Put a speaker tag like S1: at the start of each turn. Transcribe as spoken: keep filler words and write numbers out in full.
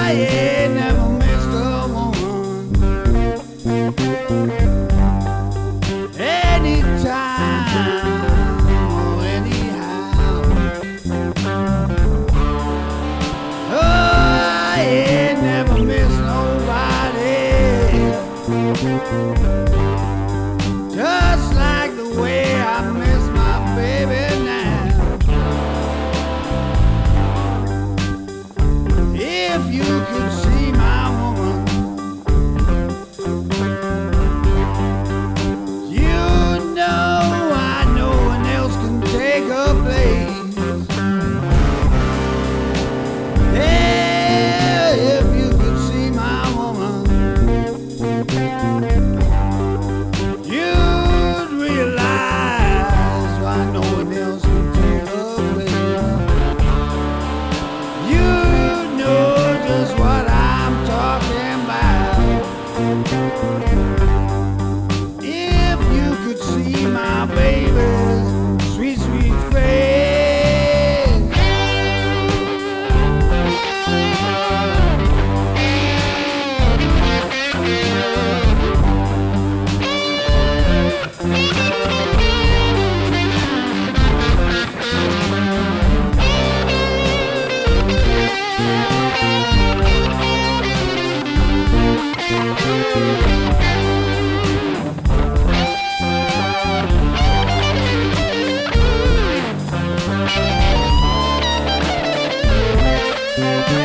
S1: ain't never missed a woman. Anytime or anyhow. Oh, I ain't never missed nobody. Just like the way I miss my baby now. If you could see my woman, you know I know one else can take her place. Yeah, if you could see my woman, you'd realize why no one else can take her place. You know just what I'm talking about. If you could see my baby's sweet, sweet face.
S2: Thank you.